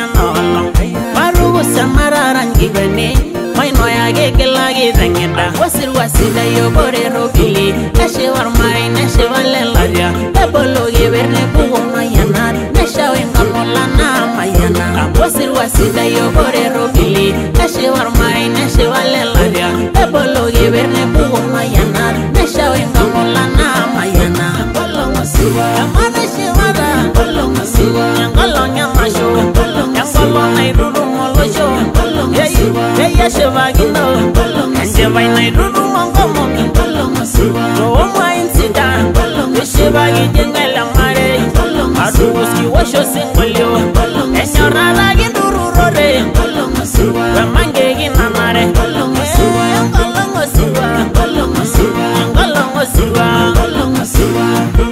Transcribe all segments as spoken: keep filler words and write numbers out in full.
nolo Marugu samararan gibane Mai noya gegela gidangeda Wasir wasida yobore robili Neshe warmai neshe valelaria Ebolo geberne bugo mayana Nesha wenga molana mayana Wasir wasida yobore robili Neshe warmai neshe valelaria Ebolo geberne bugo mayana Nesha wenga molana mayana Bolo ngosiwa Amana shewara Bolo ngosiwa Ngalo nyamasho Ngalo nairuru molosho Hey, hey, Shivagino, and Javina Rudu Mongomo, no mind sit down, Shivagi Jingalamare, Aduski Washo Singolio, and your Ralagin Durure, Ramangin Amare, Golongosiwa, Golongosiwa, Golongosiwa, Golongosiwa.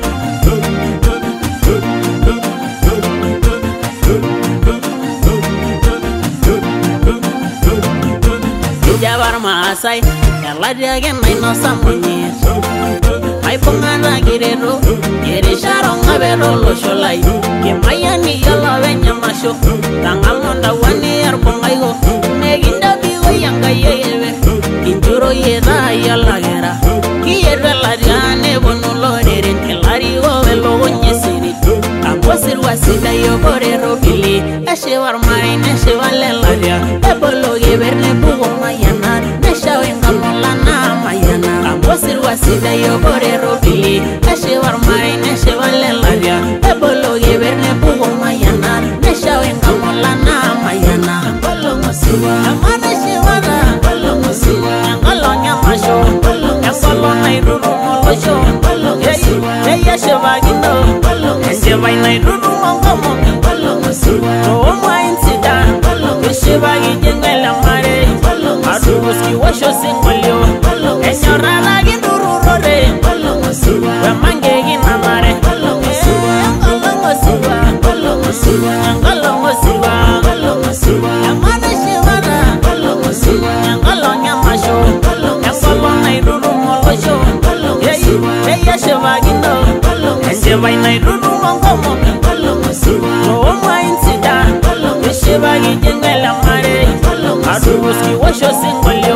Jabar Masai, Yaladia again, my no someone years. My Pongana Girero, Yerisharon Avero Losholai, Kemayani Yellow and Yamasho, Tangamanda one year Pongago, Neginda Bigo Yanga Yeve, Inturo Yeda Yalagera, Kierra Diane Bonulo, Elario Velogne City. Wasir wasida yobore robili Eshe warmai neshe valelaria Ebolo geberne bugo mayana Nesha wenga molana mayana Wasir wasida yobore robili Eshe warmai neshe valelaria Ebolo geberne bugo mayana Nesha wenga molana mayana Bolo ngosiwa Amana shewara Bolo ngosiwa Ngalo nyamasho Ngalo nairuru molosho Hey, hey, Shivagino Javina Rudu Mongomo, no mind sit down, Shivagi Jingalamare, Aduski Washo Singolio, and your Ralagin Durure, Ramangin Amare, Golongosiwa, Golongosiwa, Golongosiwa, Amana Shivara, Golongosiwa, Golonyamasho, Golongosiwa, Rudu Molosho, hey, hey, Shivagino, and Javina Rudu Mongomo, no mind sit down, Shivagi Jingalamare, Aduski Washo Singolio.